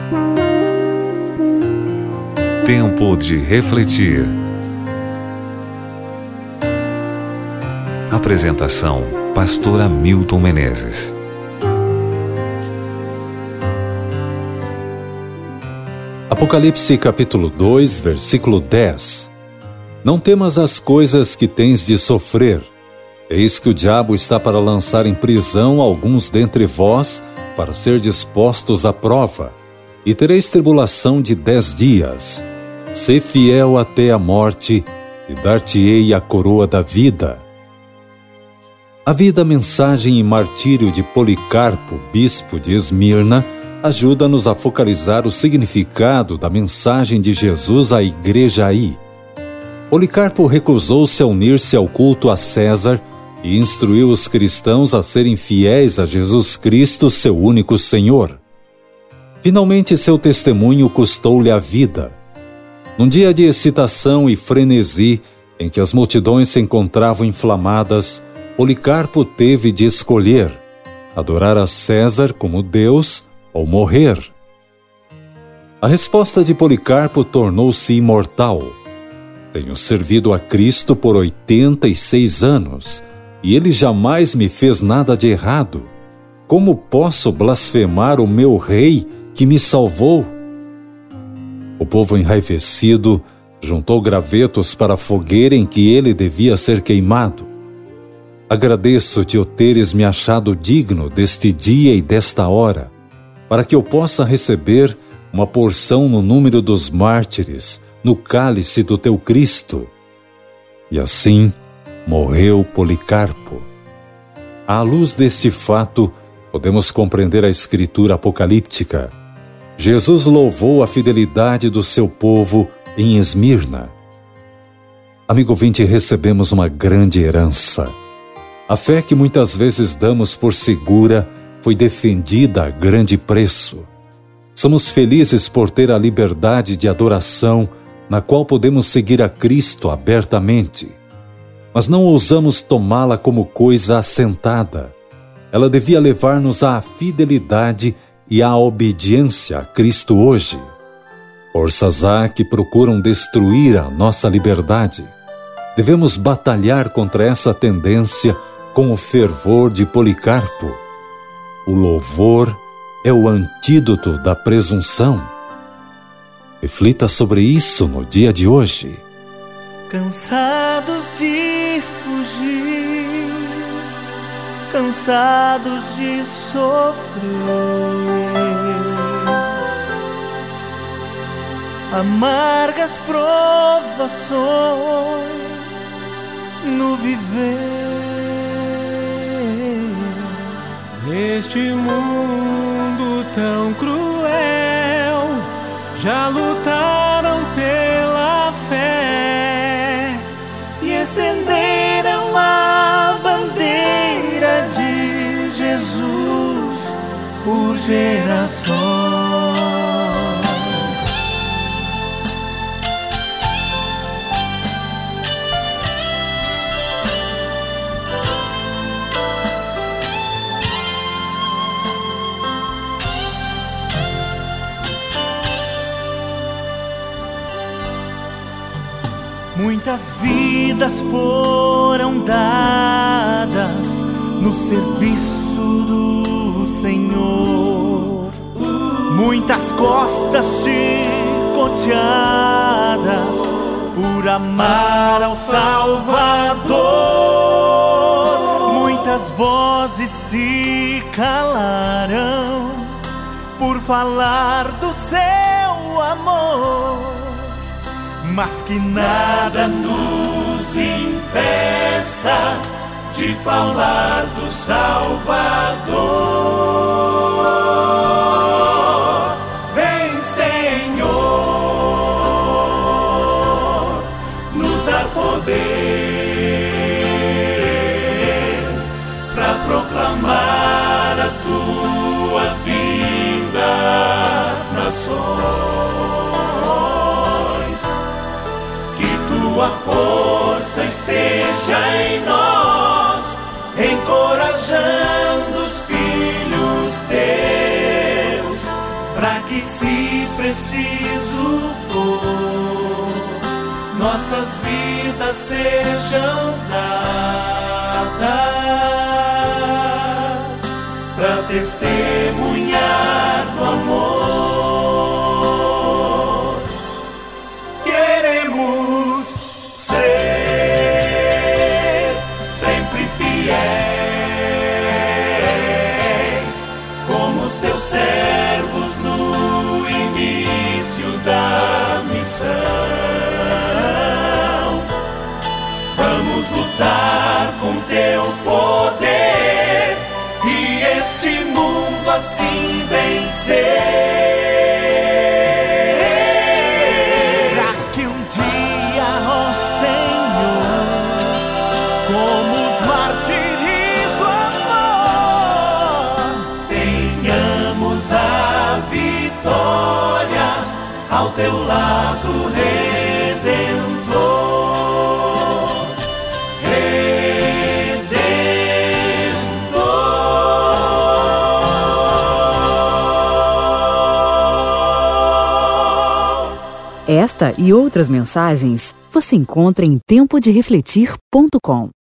Tempo de refletir. Apresentação: Pastor Hamilton Menezes. Apocalipse capítulo 2, versículo 10. Não temas as coisas que tens de sofrer. Eis que o diabo está para lançar em prisão alguns dentre vós, para ser dispostos à prova, e tereis tribulação de 10 dias. Sê fiel até a morte, e dar-te-ei a coroa da vida. A vida, mensagem e martírio de Policarpo, bispo de Esmirna, ajuda-nos a focalizar o significado da mensagem de Jesus à igreja aí. Policarpo recusou-se a unir-se ao culto a César e instruiu os cristãos a serem fiéis a Jesus Cristo, seu único Senhor. Finalmente, seu testemunho custou-lhe a vida. Num dia de excitação e frenesi, em que as multidões se encontravam inflamadas, Policarpo teve de escolher: adorar a César como Deus ou morrer. A resposta de Policarpo tornou-se imortal. Tenho servido a Cristo por 86 anos, e ele jamais me fez nada de errado. Como posso blasfemar o meu rei que me salvou? O povo enraivecido juntou gravetos para a fogueira em que ele devia ser queimado. Agradeço-te o teres me achado digno deste dia e desta hora, para que eu possa receber uma porção no número dos mártires, no cálice do teu Cristo. E assim morreu Policarpo. À luz deste fato, podemos compreender a escritura apocalíptica. Jesus louvou a fidelidade do seu povo em Esmirna. Amigo ouvinte, recebemos uma grande herança. A fé que muitas vezes damos por segura foi defendida a grande preço. Somos felizes por ter a liberdade de adoração, na qual podemos seguir a Cristo abertamente. Mas não ousamos tomá-la como coisa assentada. Ela devia levar-nos à fidelidade e à obediência a Cristo hoje. Forças há que procuram destruir a nossa liberdade. Devemos batalhar contra essa tendência com o fervor de Policarpo. O louvor é o antídoto da presunção. Reflita sobre isso no dia de hoje. Cansados de fugir, cansados de sofrer, amargas provações no viver. Neste mundo tão cruel, já lutaram pela fé e estenderam a bandeira de Jesus por gerações. Muitas vidas foram dadas no serviço do Senhor, muitas costas chicoteadas por amar ao Salvador. Muitas vozes se calaram por falar do seu amor, mas que nada nos impeça de falar do Salvador. Vem, Senhor, nos dar poder para proclamar a tua vinda às nações. Tua força esteja em nós, encorajando os filhos teus, para que E se preciso for, nossas vidas sejam dadas para testemunhar do amor. Queremos ser sempre fiéis, como os teus servos no início da missão. Vamos lutar com teu poder e este mundo assim vencer. Pra que um dia, ó Senhor, como os mártires do amor, Tenhamos a vitória ao teu lado, Redentor. Redentor. Esta e outras mensagens você encontra em tempoderefletir.com.